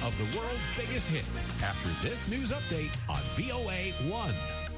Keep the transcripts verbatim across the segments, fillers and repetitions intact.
of the world's biggest hits after this news update on V O A one.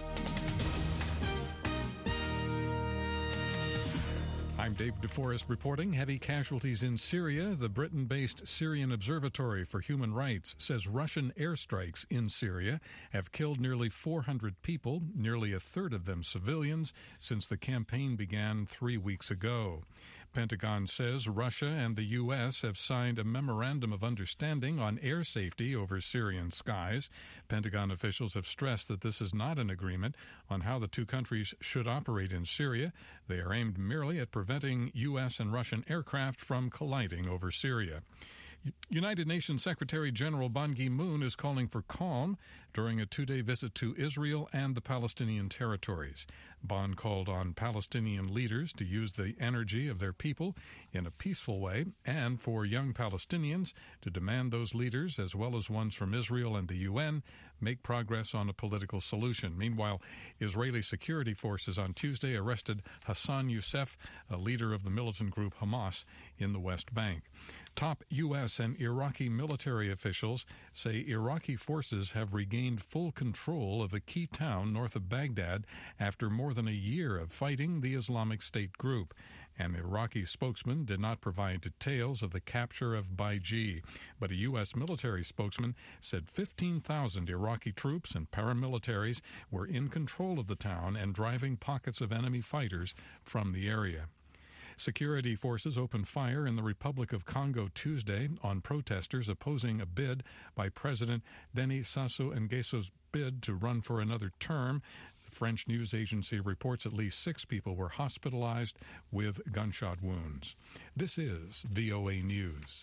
I'm Dave DeForest reporting heavy casualties in Syria. The Britain-based Syrian Observatory for Human Rights says Russian airstrikes in Syria have killed nearly four hundred people, nearly a third of them civilians, since the campaign began three weeks ago. Pentagon says Russia and the U S have signed a memorandum of understanding on air safety over Syrian skies. Pentagon officials have stressed that this is not an agreement on how the two countries should operate in Syria. They are aimed merely at preventing U S and Russian aircraft from colliding over Syria. United Nations Secretary General Ban Ki-moon is calling for calm during a two-day visit to Israel and the Palestinian territories. Ban called on Palestinian leaders to use the energy of their people in a peaceful way and for young Palestinians to demand those leaders, as well as ones from Israel and the U N, make progress on a political solution. Meanwhile, Israeli security forces on Tuesday arrested Hassan Youssef, a leader of the militant group Hamas in the West Bank. Top U S and Iraqi military officials say Iraqi forces have regained full control of a key town north of Baghdad after more than a year of fighting the Islamic State group. An Iraqi spokesman did not provide details of the capture of Baiji, but a U S military spokesman said fifteen thousand Iraqi troops and paramilitaries were in control of the town and driving pockets of enemy fighters from the area. Security forces opened fire in the Republic of Congo Tuesday on protesters opposing a bid by President Denis Sassou Nguesso's bid to run for another term. The French news agency reports at least six people were hospitalized with gunshot wounds. This is V O A News.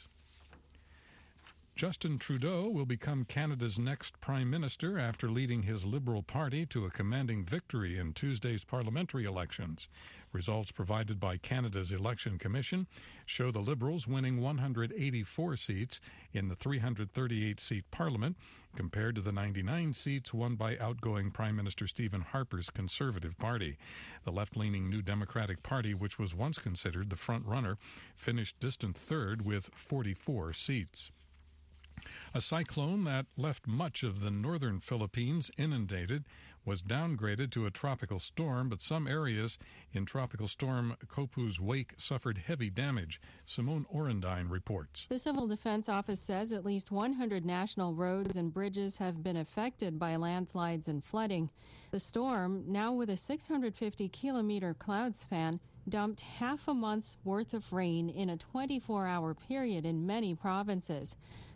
Justin Trudeau will become Canada's next Prime Minister after leading his Liberal Party to a commanding victory in Tuesday's parliamentary elections. Results provided by Canada's Election Commission show the Liberals winning one hundred eighty-four seats in the three hundred thirty-eight seat Parliament, compared to the ninety-nine seats won by outgoing Prime Minister Stephen Harper's Conservative Party. The left-leaning New Democratic Party, which was once considered the front-runner, finished distant third with forty-four seats. A cyclone that left much of the northern Philippines inundated was downgraded to a tropical storm, but some areas in Tropical Storm Kopu's wake suffered heavy damage. Simone Orendine reports. The Civil Defense Office says at least one hundred national roads and bridges have been affected by landslides and flooding. The storm, now with a six hundred fifty kilometer cloud span, dumped half a month's worth of rain in a twenty-four hour period in many provinces.